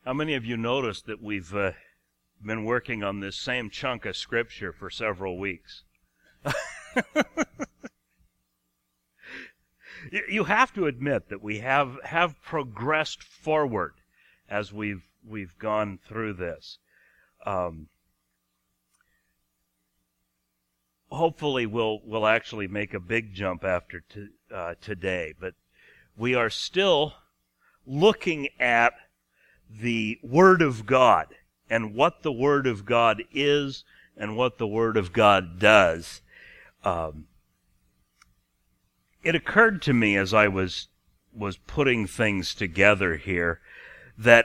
How many of you noticed that we've been working on this same chunk of Scripture for several weeks? You have to admit that we have progressed forward as we've gone through this. Hopefully we'll actually make a big jump after today, but we are still looking at the Word of God and what the Word of God is and what the Word of God does. It occurred to me as I was putting things together here that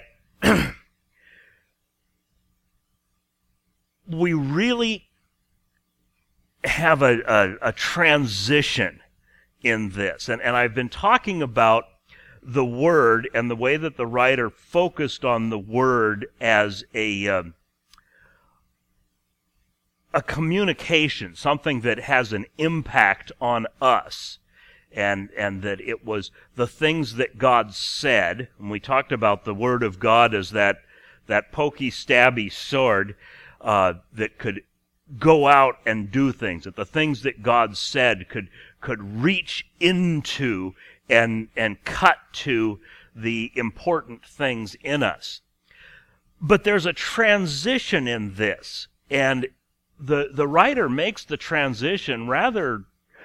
we really have a transition in this. And I've been talking about the Word and the way that the writer focused on the Word as a communication, something that has an impact on us. And that it was the things that God said, and we talked about the Word of God as that pokey, stabby sword that could go out and do things, that the things that God said could reach into and cut to the important things in us. But there's a transition in this, and the writer makes the transition rather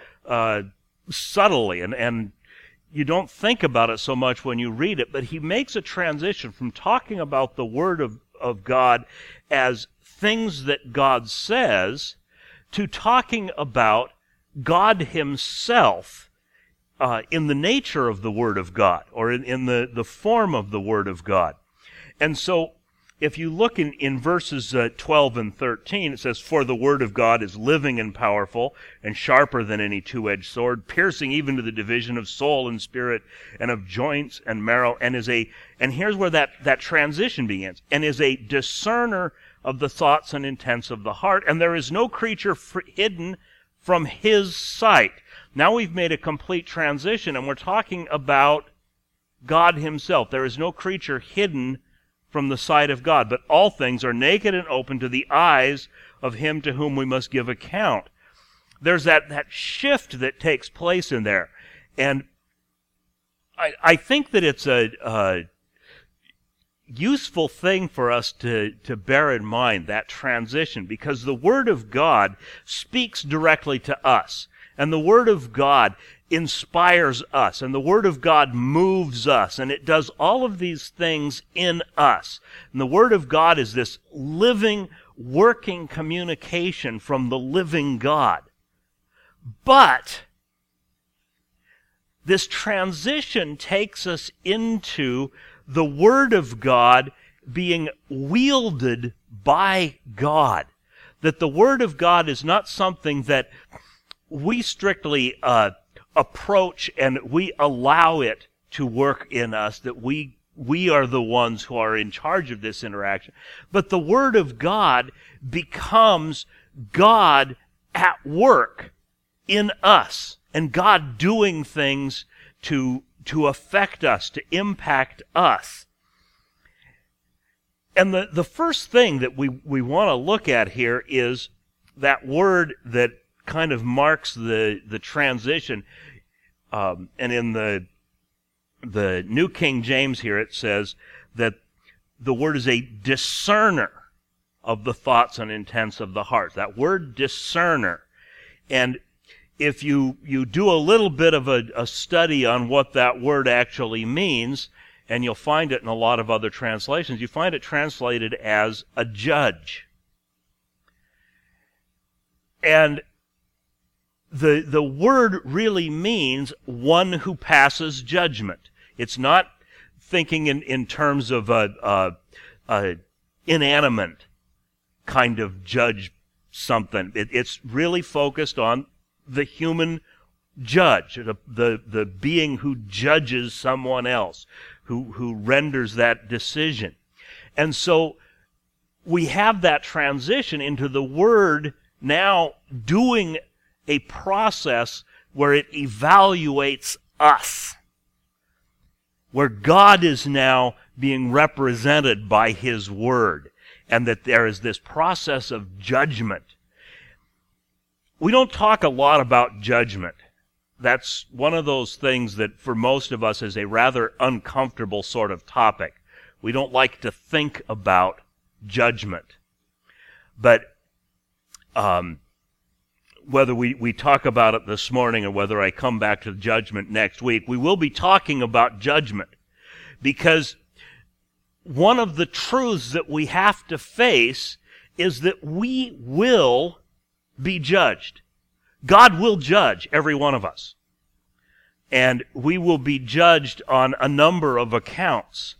subtly, and you don't think about it so much when you read it, but he makes a transition from talking about the Word of God as things that God says to talking about God Himself in the nature of the Word of God, or in the form of the Word of God. And so if you look in verses 12 and 13, it says, "For the Word of God is living and powerful and sharper than any two-edged sword, piercing even to the division of soul and spirit and of joints and marrow, and here's where that transition begins, and is a discerner of the thoughts and intents of the heart, and there is no creature hidden from His sight." Now we've made a complete transition, and we're talking about God Himself. There is no creature hidden from the sight of God, but all things are naked and open to the eyes of Him to whom we must give account. There's that shift that takes place in there. And I think that it's a useful thing for us to bear in mind, that transition, because the Word of God speaks directly to us. And the Word of God inspires us, and the Word of God moves us, and it does all of these things in us. And the Word of God is this living, working communication from the living God. But this transition takes us into the Word of God being wielded by God. That the Word of God is not something that we strictly approach and we allow it to work in us, that we are the ones who are in charge of this interaction. But the Word of God becomes God at work in us, and God doing things to affect us, to impact us. And the first thing that we want to look at here is that word that kind of marks the transition. And in the New King James here, it says that the word is a discerner of the thoughts and intents of the heart. That word discerner. And if you do a little bit of a study on what that word actually means, and you'll find it in a lot of other translations, you find it translated as a judge. And the word really means one who passes judgment. It's not thinking in terms of a inanimate kind of judge something. It's really focused on the human judge, the being who judges someone else, who renders that decision. And so we have that transition into the Word now doing a process where it evaluates us. where God is now being represented by His Word, and that there is this process of judgment. We don't talk a lot about judgment. That's one of those things that for most of us is a rather uncomfortable sort of topic. We don't like to think about judgment. But whether we talk about it this morning or whether I come back to judgment next week, we will be talking about judgment, because one of the truths that we have to face is that we will be judged. God will judge every one of us. And we will be judged on a number of accounts.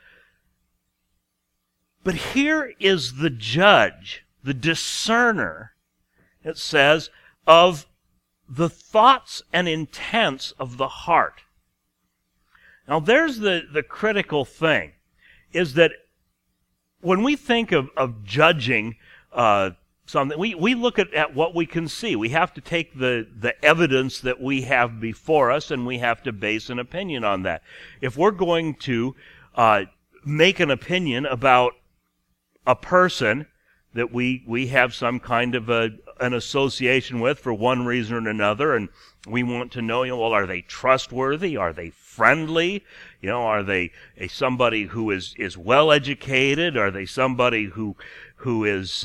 But here is the judge, the discerner, it says, of the thoughts and intents of the heart. Now there's the critical thing, is that when we think of judging something, we look at what we can see. We have to take the evidence that we have before us, and we have to base an opinion on that. If we're going to make an opinion about a person that we have some kind of an association with for one reason or another, and we want to know, well, are they trustworthy? Are they friendly? Are they somebody who is well educated? Are they somebody who is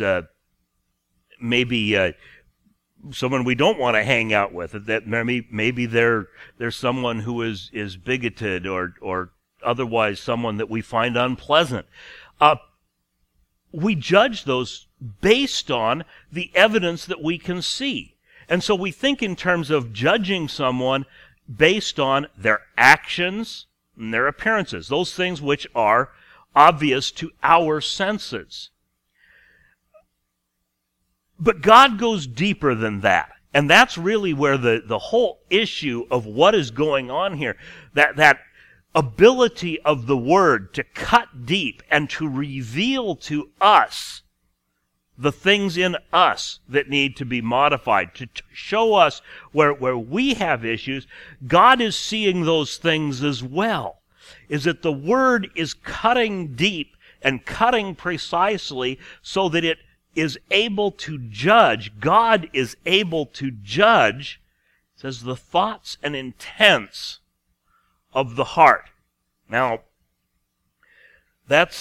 maybe someone we don't want to hang out with? That maybe they're someone who is bigoted or otherwise someone that we find unpleasant. We judge those based on the evidence that we can see. And so we think in terms of judging someone based on their actions and their appearances, those things which are obvious to our senses. But God goes deeper than that. And that's really where the whole issue of what is going on here, that ability of the Word to cut deep and to reveal to us the things in us that need to be modified, to show us where we have issues. God is seeing those things as well. Is that the Word is cutting deep and cutting precisely so that it is able to judge. God is able to judge, it says, the thoughts and intents of the heart. Now, that's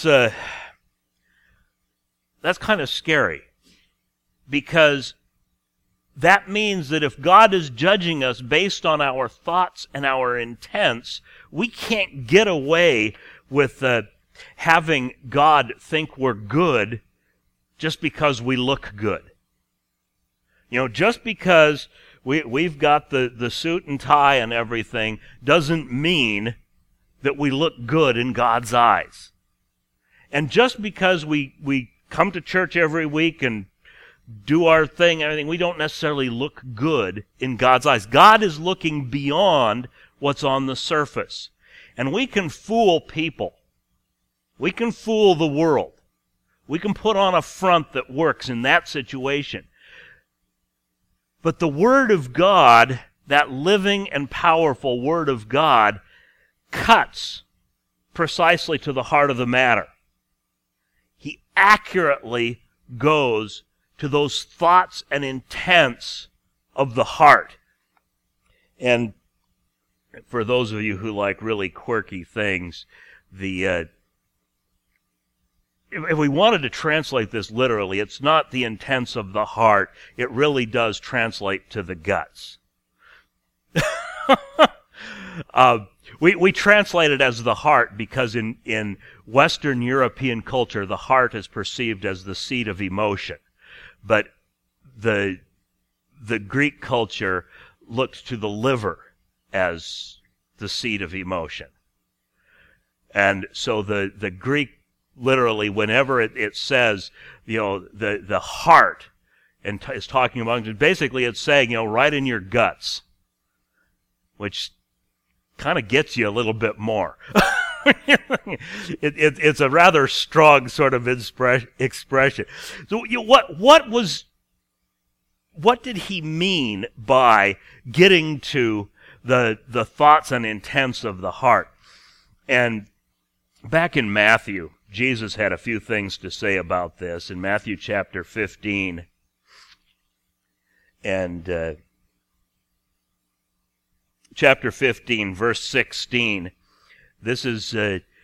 kind of scary, because that means that if God is judging us based on our thoughts and our intents, we can't get away with having God think we're good just because we look good. Just because we've got the suit and tie and everything doesn't mean that we look good in God's eyes. And just because we come to church every week and do our thing and everything, we don't necessarily look good in God's eyes. God is looking beyond what's on the surface. And we can fool people. We can fool the world. We can put on a front that works in that situation. But the Word of God, that living and powerful Word of God, cuts precisely to the heart of the matter. He accurately goes to those thoughts and intents of the heart. And for those of you who like really quirky things, if we wanted to translate this literally, it's not the intents of the heart. It really does translate to the guts. We translate it as the heart because in Western European culture, the heart is perceived as the seat of emotion. But the Greek culture looked to the liver as the seat of emotion. And so the Greek, literally, whenever it says, the heart, and is talking about, basically it's saying, right in your guts, which kind of gets you a little bit more. It's a rather strong sort of expression. So what did he mean by getting to the thoughts and intents of the heart? And back in Matthew, Jesus had a few things to say about this. In Matthew chapter 15 and chapter 15, verse 16, this is,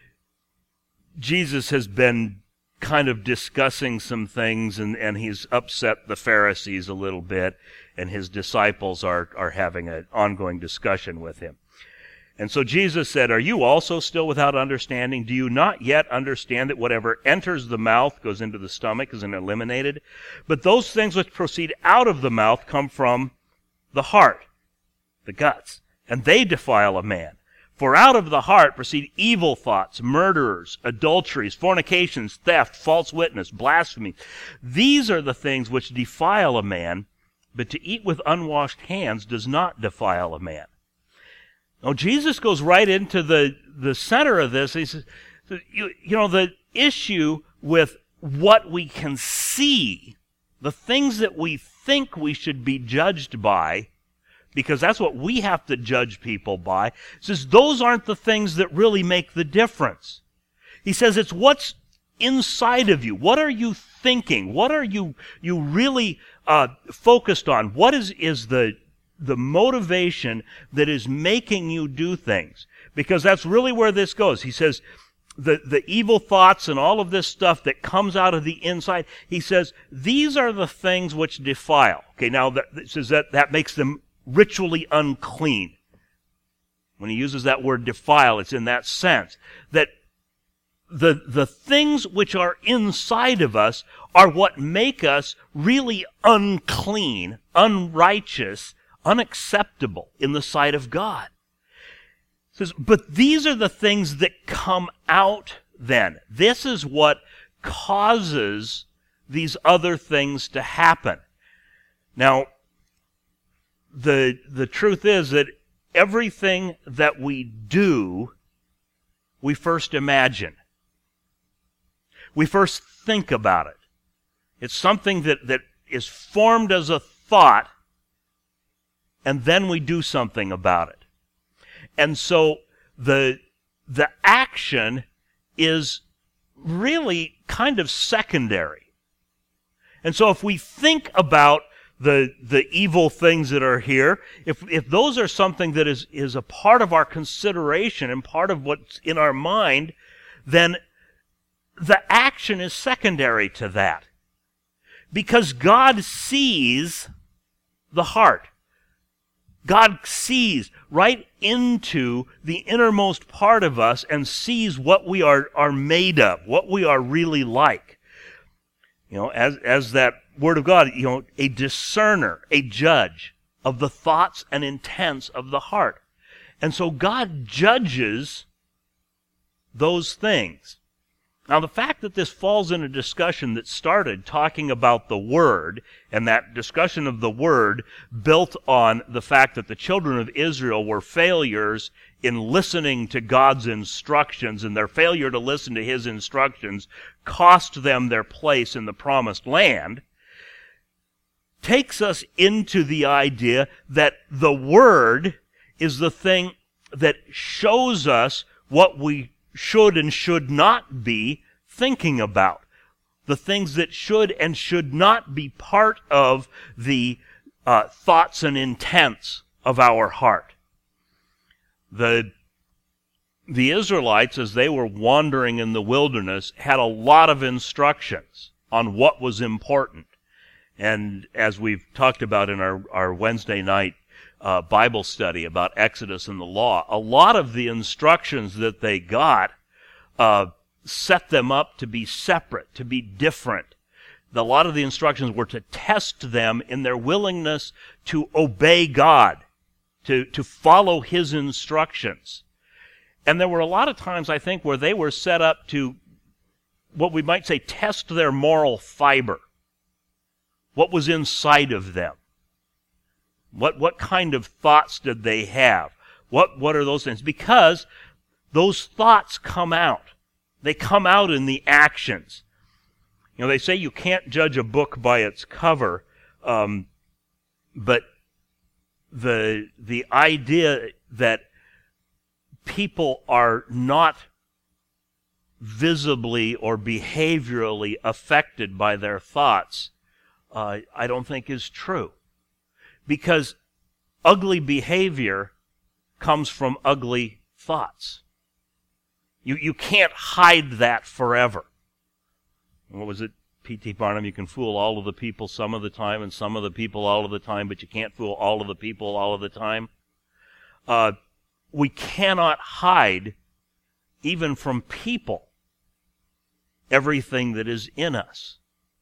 Jesus has been kind of discussing some things, and he's upset the Pharisees a little bit, and his disciples are having an ongoing discussion with him. And so Jesus said, "Are you also still without understanding? Do you not yet understand that whatever enters the mouth goes into the stomach, is eliminated? But those things which proceed out of the mouth come from the heart," the guts, "and they defile a man. For out of the heart proceed evil thoughts, murderers, adulteries, fornications, theft, false witness, blasphemy. These are the things which defile a man, but to eat with unwashed hands does not defile a man." Now, Jesus goes right into the center of this. He says, you know, the issue with what we can see, the things that we think we should be judged by, because that's what we have to judge people by, says those aren't the things that really make the difference. He says it's what's inside of you. What are you thinking? What are you really focused on? What is the motivation that is making you do things? Because that's really where this goes. He says the evil thoughts and all of this stuff that comes out of the inside, he says these are the things which defile. Okay, now it says that makes them ritually unclean. When he uses that word defile, it's in that sense that the things which are inside of us are what make us really unclean, unrighteous, unacceptable in the sight of God. It says, but these are the things that come out then. This is what causes these other things to happen. Now, the truth is that everything that we do, we first imagine. We first think about it. It's something that is formed as a thought, and then we do something about it. And so the action is really kind of secondary. And so if we think about the evil things that are here, if those are something that is a part of our consideration and part of what's in our mind, then the action is secondary to that. Because God sees the heart. God sees right into the innermost part of us and sees what we are made of, what we are really like. You know, as that Word of God, you know, a discerner, a judge of the thoughts and intents of the heart. And so God judges those things. Now, the fact that this falls in a discussion that started talking about the Word, and that discussion of the Word built on the fact that the children of Israel were failures in listening to God's instructions, and their failure to listen to His instructions cost them their place in the promised land, takes us into the idea that the Word is the thing that shows us what we should and should not be thinking about. The things that should and should not be part of the thoughts and intents of our heart. The Israelites, as they were wandering in the wilderness, had a lot of instructions on what was important. And as we've talked about in our Wednesday night Bible study about Exodus and the law, a lot of the instructions that they got set them up to be separate, to be different. A lot of the instructions were to test them in their willingness to obey God, to follow His instructions. And there were a lot of times, I think, where they were set up to, what we might say, test their moral fiber. What was inside of them? What kind of thoughts did they have? What are those things? Because those thoughts come out. They come out in the actions. You know, they say you can't judge a book by its cover, but the idea that people are not visibly or behaviorally affected by their thoughts, I don't think is true. Because ugly behavior comes from ugly thoughts. You can't hide that forever. What was it, P.T. Barnum? You can fool all of the people some of the time and some of the people all of the time, but you can't fool all of the people all of the time. We cannot hide, even from people, everything that is in us.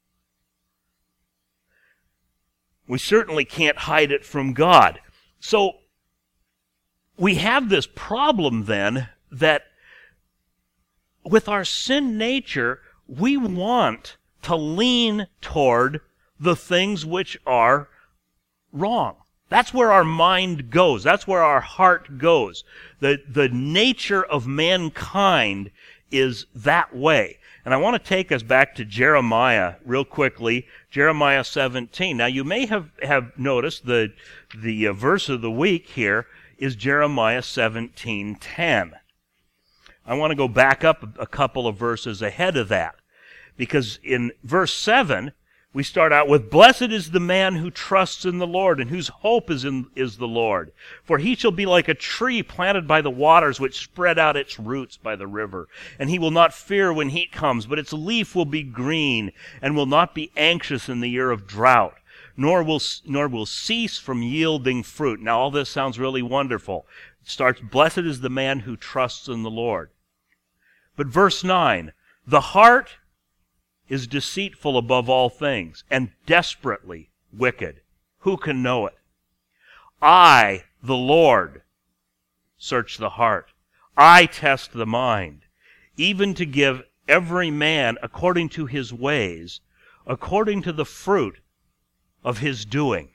We certainly can't hide it from God. So we have this problem then that with our sin nature, we want to lean toward the things which are wrong. That's where our mind goes. That's where our heart goes. The nature of mankind is that way. And I want to take us back to Jeremiah real quickly, Jeremiah 17. Now, you may have noticed the verse of the week here is Jeremiah 17:10. I want to go back up a couple of verses ahead of that, because in verse 7, we start out with, "Blessed is the man who trusts in the Lord and whose hope is the Lord. For he shall be like a tree planted by the waters, which spread out its roots by the river. And he will not fear when heat comes, but its leaf will be green, and will not be anxious in the year of drought, nor will cease from yielding fruit." Now all this sounds really wonderful. It starts, "Blessed is the man who trusts in the Lord." But verse 9, "The heart is deceitful above all things, and desperately wicked. Who can know it? I, the Lord, search the heart. I test the mind, even to give every man according to his ways, according to the fruit of his doing."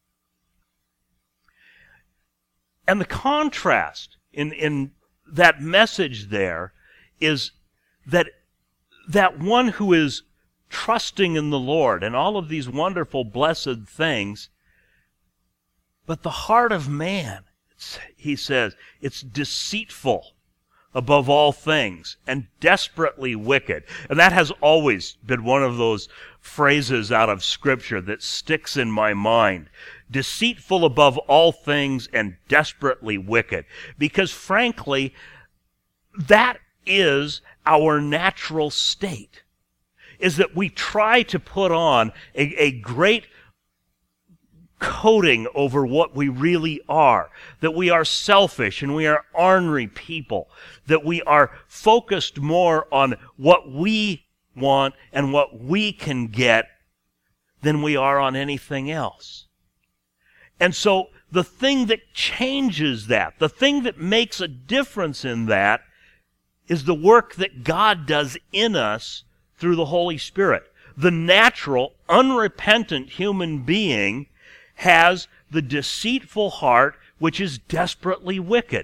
And the contrast in that message there is that one who is trusting in the Lord and all of these wonderful, blessed things, but the heart of man, he says, it's deceitful above all things and desperately wicked. And that has always been one of those phrases out of Scripture that sticks in my mind. Deceitful above all things and desperately wicked. Because frankly, that is our natural state, is that we try to put on a great coating over what we really are, that we are selfish and we are ornery people, that we are focused more on what we want and what we can get than we are on anything else. And so the thing that changes that, the thing that makes a difference in that, is the work that God does in us through the Holy Spirit. The natural, unrepentant human being has the deceitful heart which is desperately wicked.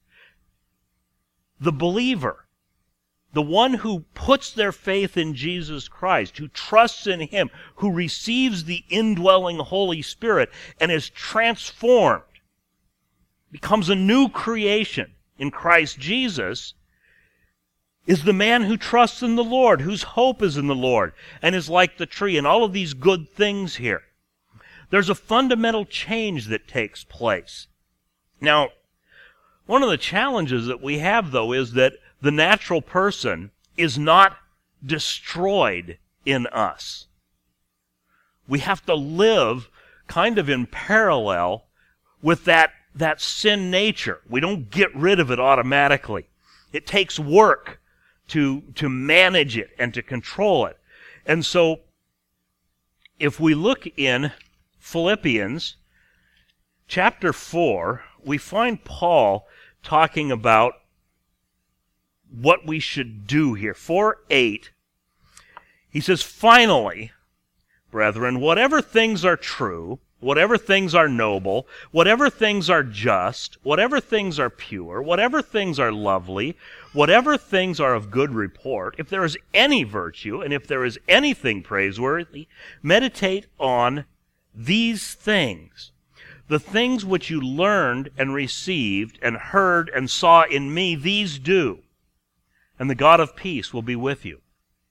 The believer, the one who puts their faith in Jesus Christ, who trusts in Him, who receives the indwelling Holy Spirit and is transformed, becomes a new creation in Christ Jesus, is the man who trusts in the Lord, whose hope is in the Lord, and is like the tree, and all of these good things here. There's a fundamental change that takes place. Now, one of the challenges that we have, though, is that the natural person is not destroyed in us. We have to live kind of in parallel with that sin nature. We don't get rid of it automatically. It takes work to manage it and to control it. And so, if we look in Philippians chapter 4, we find Paul talking about what we should do here. 4:8, he says, "Finally, brethren, whatever things are true, whatever things are noble, whatever things are just, whatever things are pure, whatever things are lovely, whatever things are of good report, if there is any virtue, and if there is anything praiseworthy, meditate on these things." The things which you learned and received and heard and saw in me, these do, and the God of peace will be with you.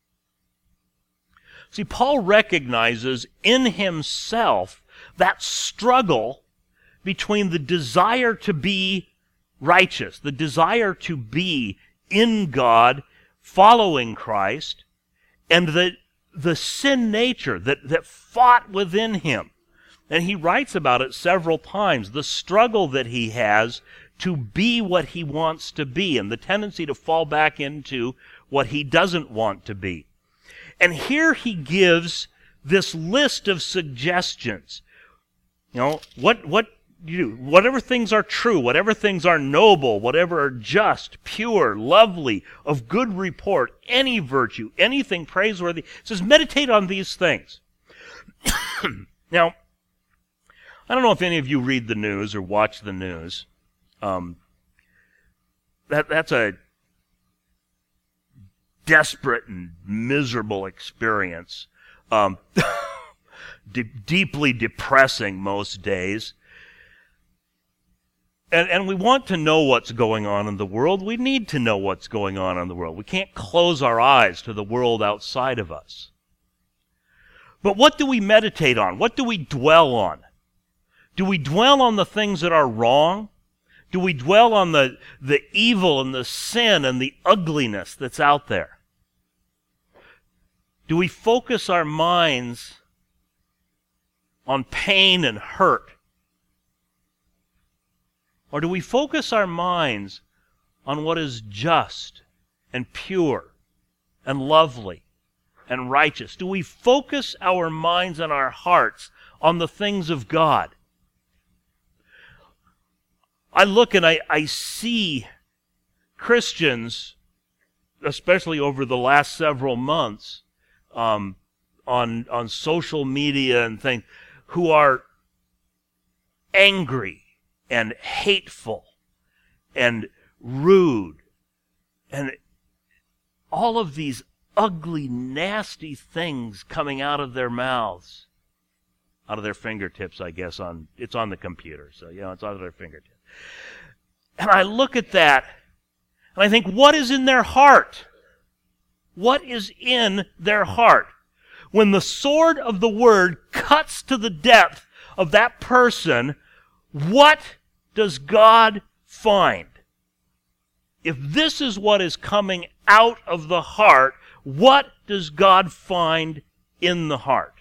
See, Paul recognizes in himself that struggle between the desire to be righteous, the desire to be in God, following Christ, and the sin nature that fought within him. And he writes about it several times, the struggle that he has to be what he wants to be, and the tendency to fall back into what he doesn't want to be. And here he gives this list of suggestions. What you do, whatever things are true, whatever things are noble, whatever are just, pure, lovely, of good report, any virtue, anything praiseworthy, it says meditate on these things. Now, I don't know if any of you read the news or watch the news. That's a desperate and miserable experience. Deeply depressing most days. And we want to know what's going on in the world. We need to know what's going on in the world. We can't close our eyes to the world outside of us. But what do we meditate on? What do we dwell on? Do we dwell on the things that are wrong? Do we dwell on the evil and the sin and the ugliness that's out there? Do we focus our minds on pain and hurt? Or do we focus our minds on what is just and pure and lovely and righteous? Do we focus our minds and our hearts on the things of God? I look and I see Christians, especially over the last several months, on social media and things, who are angry and hateful and rude and all of these ugly, nasty things coming out of their mouths, out of their fingertips, I guess. It's on the computer, so it's out of their fingertips. And I look at that and I think, what is in their heart? What is in their heart? When the sword of the Word cuts to the depth of that person, what does God find? If this is what is coming out of the heart, what does God find in the heart?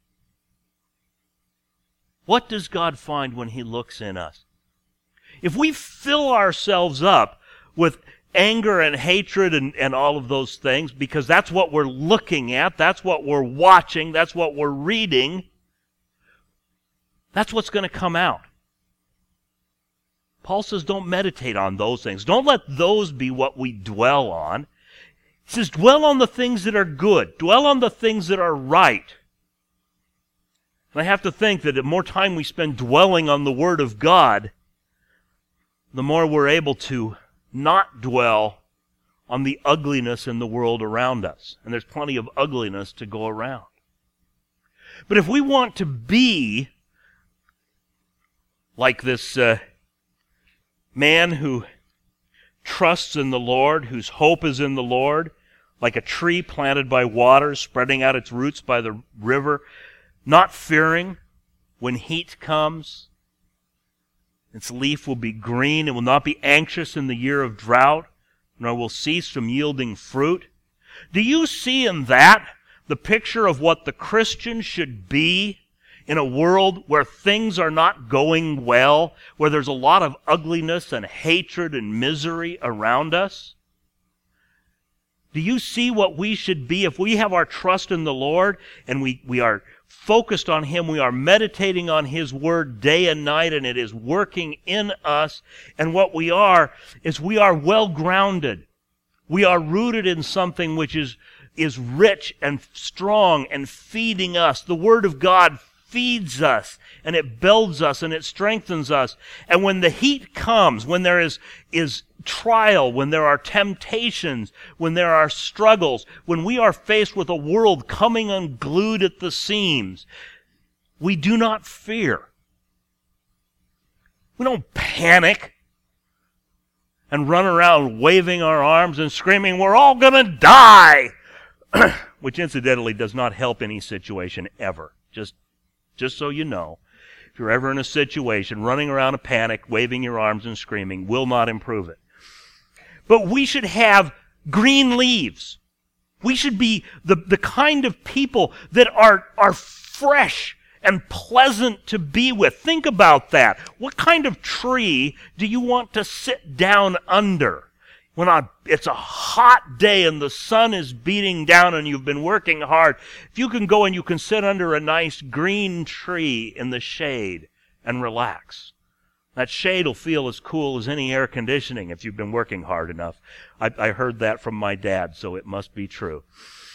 What does God find when He looks in us? If we fill ourselves up with anger and hatred and all of those things, because that's what we're looking at, that's what we're watching, that's what we're reading, that's what's going to come out. Paul says don't meditate on those things. Don't let those be what we dwell on. He says dwell on the things that are good. Dwell on the things that are right. And I have to think that the more time we spend dwelling on the Word of God, the more we're able to not dwell on the ugliness in the world around us. And there's plenty of ugliness to go around. But if we want to be like this man who trusts in the Lord, whose hope is in the Lord, like a tree planted by waters, spreading out its roots by the river, not fearing when heat comes, its leaf will be green. It will not be anxious in the year of drought, nor will cease from yielding fruit. Do you see in that the picture of what the Christian should be in a world where things are not going well, where there's a lot of ugliness and hatred and misery around us? Do you see what we should be if we have our trust in the Lord and we are focused on Him, we are meditating on His Word day and night, and it is working in us, and what we are is we are well grounded. We are rooted in something which is rich and strong and feeding us. The Word of God feeds us, and it builds us, and it strengthens us. And when the heat comes, when there is trial, when there are temptations, when there are struggles, when we are faced with a world coming unglued at the seams, we do not fear. We don't panic and run around waving our arms and screaming, "We're all going to die!" Which incidentally does not help any situation ever. Just so you know, if you're ever in a situation, running around a panic, waving your arms and screaming will not improve it. But we should have green leaves. We should be the kind of people that are fresh and pleasant to be with. Think about that. What kind of tree do you want to sit down under when it's a hot day and the sun is beating down and you've been working hard? If you can go and you can sit under a nice green tree in the shade and relax, that shade will feel as cool as any air conditioning if you've been working hard enough. I heard that from my dad, so it must be true.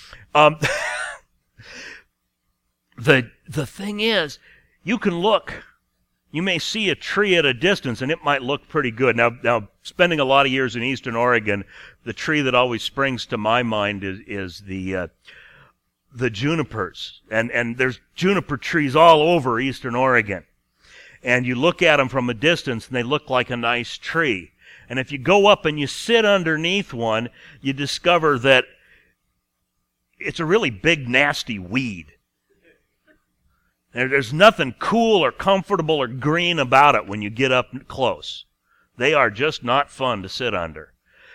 The thing is, you can look. You may see a tree at a distance, and it might look pretty good. Now, spending a lot of years in Eastern Oregon, the tree that always springs to my mind is the junipers, and there's juniper trees all over Eastern Oregon. And you look at them from a distance, and they look like a nice tree. And if you go up and you sit underneath one, you discover that it's a really big, nasty weed. There's nothing cool or comfortable or green about it when you get up close. They are just not fun to sit under.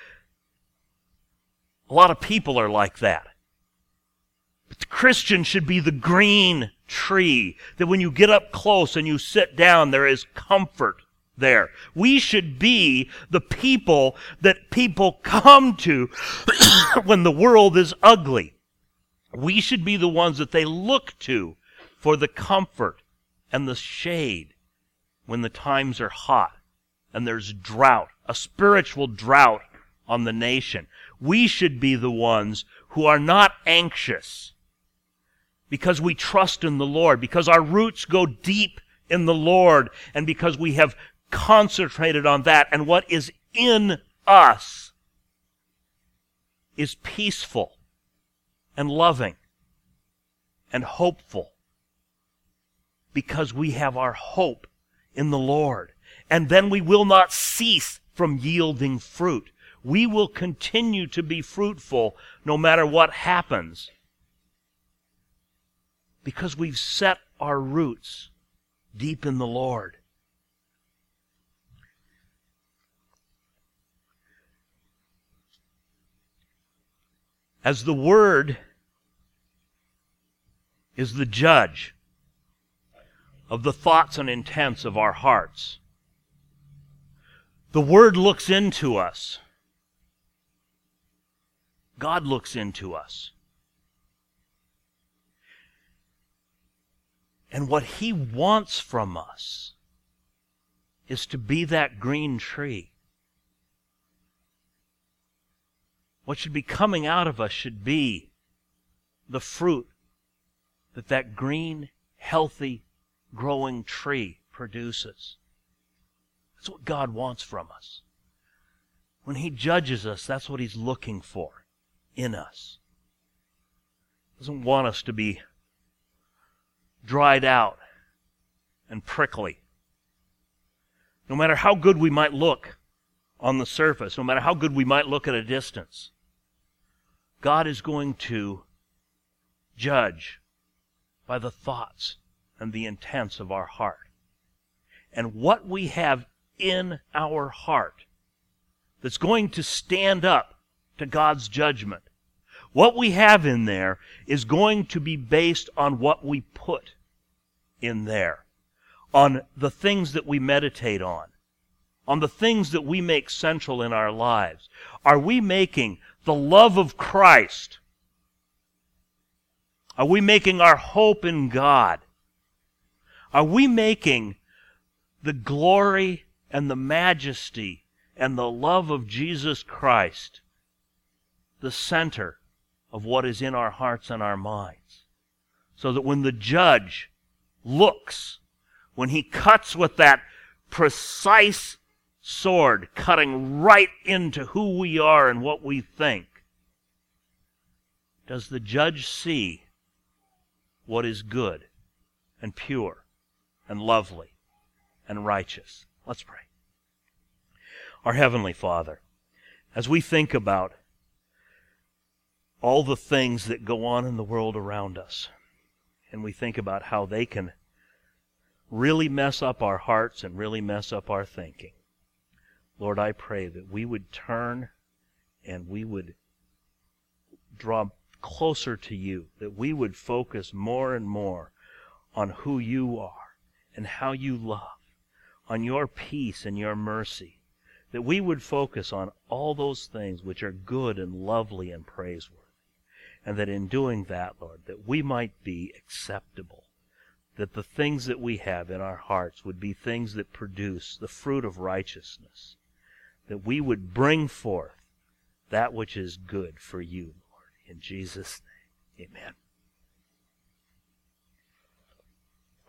A lot of people are like that. But the Christian should be the green tree, that when you get up close and you sit down, there is comfort there. We should be the people that people come to when the world is ugly. We should be the ones that they look to for the comfort and the shade when the times are hot and there's drought, a spiritual drought on the nation. We should be the ones who are not anxious because we trust in the Lord, because our roots go deep in the Lord, and because we have concentrated on that, and what is in us is peaceful and loving and hopeful, because we have our hope in the Lord. And then we will not cease from yielding fruit. We will continue to be fruitful no matter what happens, because we've set our roots deep in the Lord. As the Word is the judge of the thoughts and intents of our hearts, the Word looks into us. God looks into us. And what He wants from us is to be that green tree. What should be coming out of us should be the fruit that green, healthy, growing tree produces. That's what God wants from us. When He judges us, that's what He's looking for in us. He doesn't want us to be dried out and prickly. No matter how good we might look on the surface, no matter how good we might look at a distance, God is going to judge by the thoughts and the intents of our heart. And what we have in our heart that's going to stand up to God's judgment, what we have in there is going to be based on what we put in there, on the things that we meditate on the things that we make central in our lives. Are we making the love of Christ? Are we making our hope in God? Are we making the glory and the majesty and the love of Jesus Christ the center of what is in our hearts and our minds? So that when the judge looks, when he cuts with that precise sword, cutting right into who we are and what we think, does the judge see what is good and pure and lovely and righteous? Let's pray. Our Heavenly Father, as we think about all the things that go on in the world around us, and we think about how they can really mess up our hearts and really mess up our thinking, Lord, I pray that we would turn and we would draw closer to you, that we would focus more and more on who you are and how you love, on your peace and your mercy, that we would focus on all those things which are good and lovely and praiseworthy, and that in doing that, Lord, that we might be acceptable, that the things that we have in our hearts would be things that produce the fruit of righteousness, that we would bring forth that which is good for you, Lord. In Jesus' name, amen.